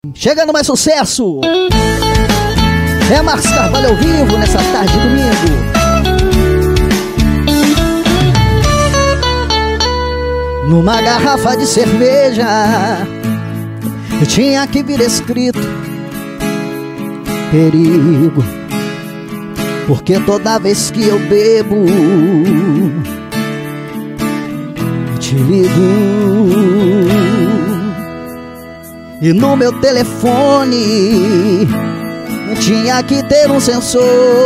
Chegando mais sucesso, é Marcos Carvalho ao vivo nessa tarde de domingo. Numa garrafa de cerveja tinha que vir escrito perigo, porque toda vez que eu bebo te ligo. E no meu telefone tinha que ter um sensor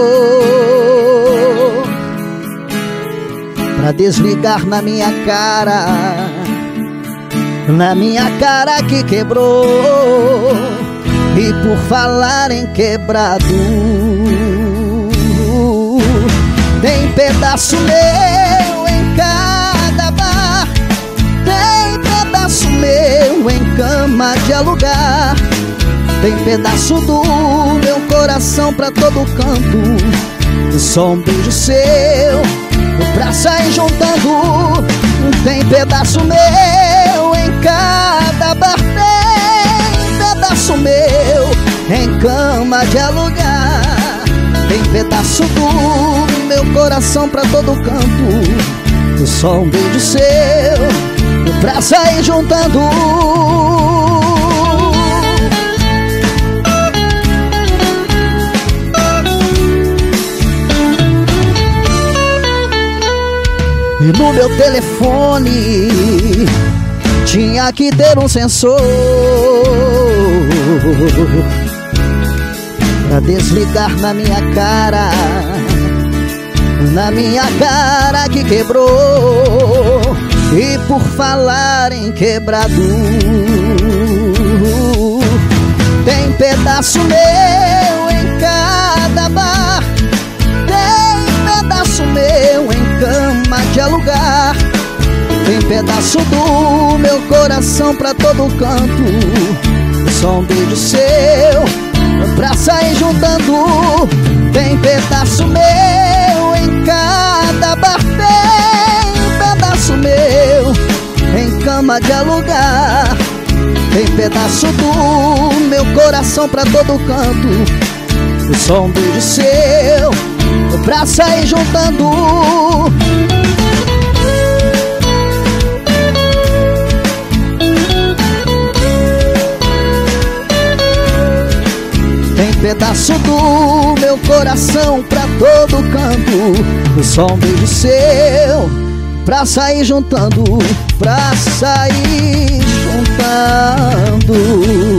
pra desligar na minha cara que quebrou. E por falar em quebrado, tem pedaço meu em cada bar, tem pedaço meu em cama de alugar, tem pedaço do meu coração pra todo canto. Só um beijo seu pra sair juntando. Tem pedaço meu em cada bar, tem pedaço meu em cama de alugar, tem pedaço do meu coração pra todo canto. Só um beijo seu pra sair juntando. E no meu telefone tinha que ter um sensor pra desligar na minha cara que quebrou. E por falar em quebrado, tem pedaço meu em cada bar, tem pedaço meu em cama de alugar, tem pedaço do meu coração pra todo canto. Só um beijo seu pra sair juntando. Tem pedaço meu em cada bar, tem pedaço meu em cama de alugar, tem pedaço do meu coração pra todo canto. Só um beijo seu pra sair juntando. Tem pedaço do meu coração pra todo canto. Só um beijo seu pra sair juntando, pra sair juntando.